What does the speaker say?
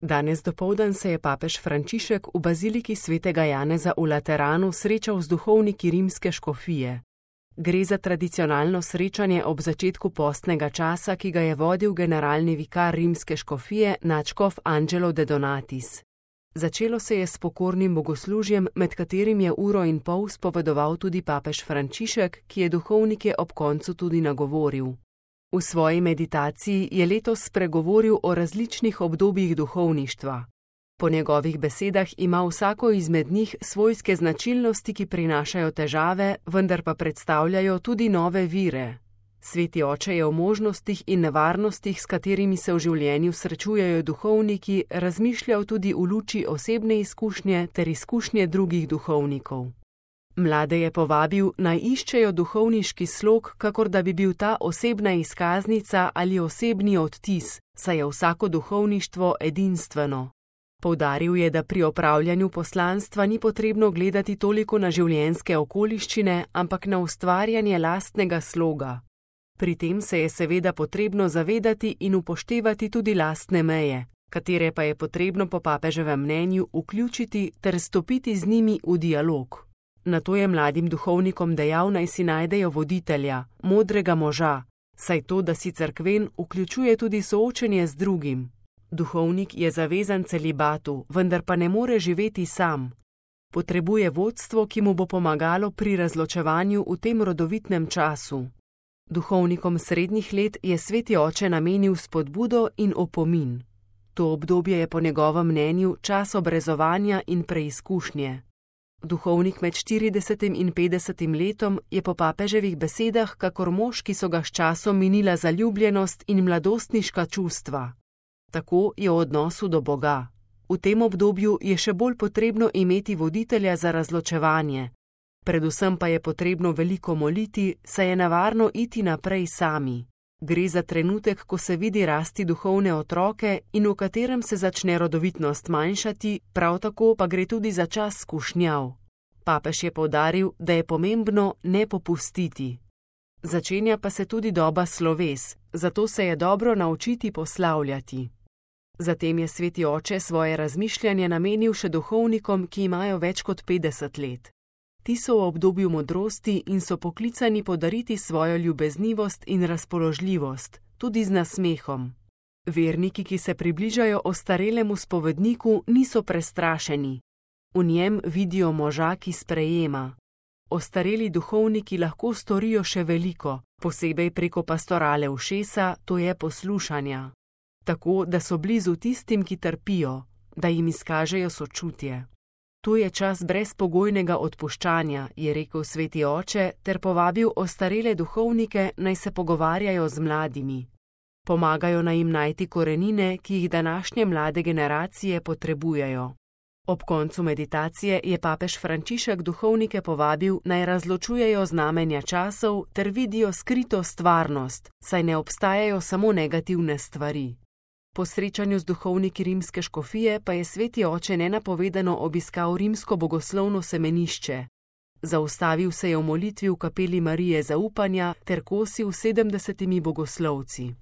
Danes dopoldan se je papež Frančišek v baziliki svetega Janeza v Lateranu srečal z duhovniki rimske škofije. Gre za tradicionalno srečanje ob začetku postnega časa, ki ga je vodil generalni vikar rimske škofije nadškof Angelo de Donatis. Začelo se je s pokornim bogoslužjem, med katerim je 1,5 ure spovedoval tudi papež Frančišek, ki je duhovnike ob koncu tudi nagovoril. V svoji meditaciji je letos spregovoril o različnih obdobjih duhovništva. Po njegovih besedah ima vsako izmed njih svojske značilnosti, ki prinašajo težave, vendar pa predstavljajo tudi nove vire. Sveti oče je o možnostih in nevarnostih, s katerimi se v življenju srečujejo duhovniki, razmišljal tudi v luči osebne izkušnje ter izkušnje drugih duhovnikov. Mlade je povabil, naj iščejo duhovniški slog, kakor da bi bil ta osebna izkaznica ali osebni odtis, saj je vsako duhovništvo edinstveno. Poudaril je, da pri opravljanju poslanstva ni potrebno gledati toliko na življenjske okoliščine, ampak na ustvarjanje lastnega sloga. Pri tem se je seveda potrebno zavedati in upoštevati tudi lastne meje, katere pa je potrebno po papeževem mnenju vključiti ter stopiti z njimi v dialog. Nato je mladim duhovnikom dejal, naj si najdejo voditelja, modrega moža, saj to, da si cerkven, vključuje tudi soočenje z drugim. Duhovnik je zavezan celibatu, vendar pa ne more živeti sam. Potrebuje vodstvo, ki mu bo pomagalo pri razločevanju v tem rodovitnem času. Duhovnikom srednjih let je sveti oče namenil spodbudo in opomin. To obdobje je po njegovem mnenju čas obrezovanja in preizkušnje. Duhovnik med 40 in 50 letom je po papeževih besedah kakor mož, ki so ga s časom minila zaljubljenost in mladostniška čustva. Tako je v odnosu do Boga. V tem obdobju je še bolj potrebno imeti voditelja za razločevanje. Predvsem pa je potrebno veliko moliti, saj je nevarno iti naprej sami. Gre za trenutek, ko se vidi rasti duhovne otroke in v katerem se začne rodovitnost manjšati, prav tako pa gre tudi za čas skušnjav. Papež je poudaril, da je pomembno ne popustiti. Začenja pa se tudi doba sloves, zato se je dobro naučiti poslavljati. Zatem je sveti oče svoje razmišljanje namenil še duhovnikom, ki imajo več kot 50 let. Ti so v obdobju modrosti in so poklicani podariti svojo ljubeznivost in razpoložljivost, tudi z nasmehom. Verniki, ki se približajo ostarelemu spovedniku, niso prestrašeni. V njem vidijo moža, ki sprejema. Ostareli duhovniki lahko storijo še veliko, posebej preko pastorale ušesa, to je poslušanja. Tako, da so blizu tistim, ki trpijo, da jim izkažejo sočutje. To je čas brezpogojnega odpuščanja, je rekel sveti oče, ter povabil ostarele duhovnike, naj se pogovarjajo z mladimi. Pomagajo naj jim najti korenine, ki jih današnje mlade generacije potrebujejo. Ob koncu meditacije je papež Frančišek duhovnike povabil, naj razločujejo znamenja časov ter vidijo skrito stvarnost, saj ne obstajajo samo negativne stvari. Po srečanju z duhovniki rimske škofije pa je sveti oče nenapovedano obiskal rimsko bogoslovno semenišče. Zaustavil se je v molitvi v kapeli Marije zaupanja ter kosil 70 bogoslovci.